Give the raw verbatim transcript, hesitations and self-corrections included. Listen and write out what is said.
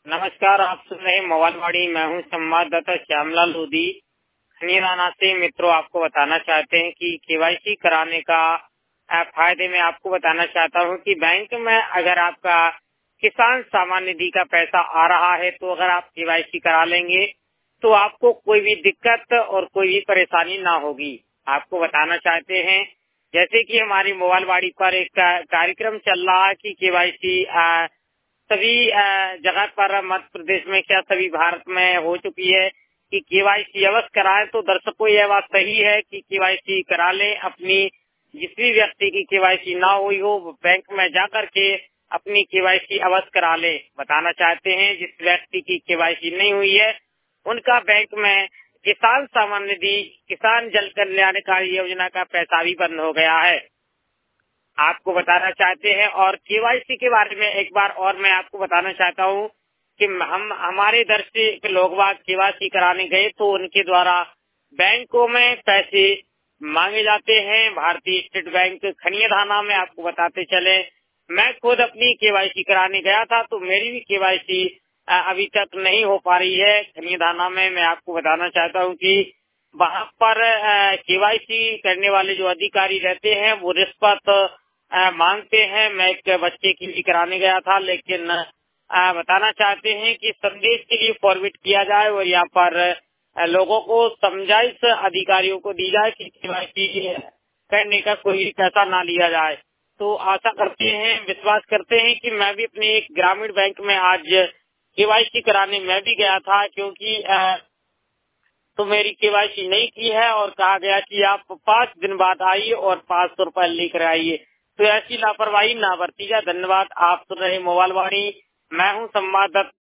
नमस्कार, आप सुन रहे हैं मोबाइलवाड़ी। मैं हूं संवाददाता श्यामलाल लोधी खनियाना से। मित्रों, आपको बताना चाहते हैं कि केवाईसी कराने का अ, फायदे में आपको बताना चाहता हूं कि बैंक में अगर आपका किसान सम्मान निधि का पैसा आ रहा है तो अगर आप केवाईसी करा लेंगे तो आपको कोई भी दिक्कत और कोई भी परेशानी ना होगी। आपको बताना चाहते हैं जैसे कि हमारी मोबाइलवाड़ी पर एक का- कार्यक्रम चल रहा है कि केवाईसी सभी अ, जगह पर मध्य प्रदेश में क्या सभी भारत में हो चुकी है कि केवाईसी अवश्य कराएं। तो दर्शकों, यह बात सही है कि केवाईसी करा लें। अपनी जिस भी व्यक्ति की केवाईसी ना हुई हो वो बैंक में जाकर के अपनी केवाईसी अवश्य करा ले। बताना चाहते हैं जिस व्यक्ति की केवाईसी नहीं हुई है उनका बैंक में किसान सम्मान निधि, किसान जल कल्याणकारी योजना का पैसा भी बंद हो गया है। आपको बताना चाहते हैं और केवाईसी के बारे में एक बार और मैं आपको बताना चाहता हूं कि हम हमारे इधर से के लोग बाग केवाईसी कराने गए तो उनके द्वारा बैंकों में पैसे मांगे जाते हैं। भारतीय स्टेट बैंक खनियाधाना में आपको बताते चले, मैं खुद अपनी केवाईसी कराने गया था तो मेरी भी केवाईसी अभी तक नहीं हो पा रही है खनियाधाना में। मैं आपको बताना चाहता हूं कि वहाँ पर केवाईसी करने वाले जो अधिकारी रहते हैं वो रिश्वत अ, मांगते हैं। मैं एक बच्चे के लिए कराने गया था, लेकिन अ, बताना चाहते हैं कि संदेश के लिए फॉरवर्ड किया जाए और यहाँ पर अ, लोगों को समझाइश अधिकारियों को दी जाए कि केवाईसी करने का कोई पैसा ना लिया जाए। तो आशा करते हैं, विश्वास करते हैं कि मैं भी अपने एक ग्रामीण बैंक में आज केवाईसी कराने मैं भी गया था, क्योंकि अ, तो मेरी केवाईसी नहीं की है और कहा गया कि आप पाँच दिन बाद आइए और पाँच सौ रूपये लेकर आइए। तो ऐसी लापरवाही ना बरती जाए। धन्यवाद। आप सुन रहे मोबाइलवाड़ी। मैं हूं संवाददाता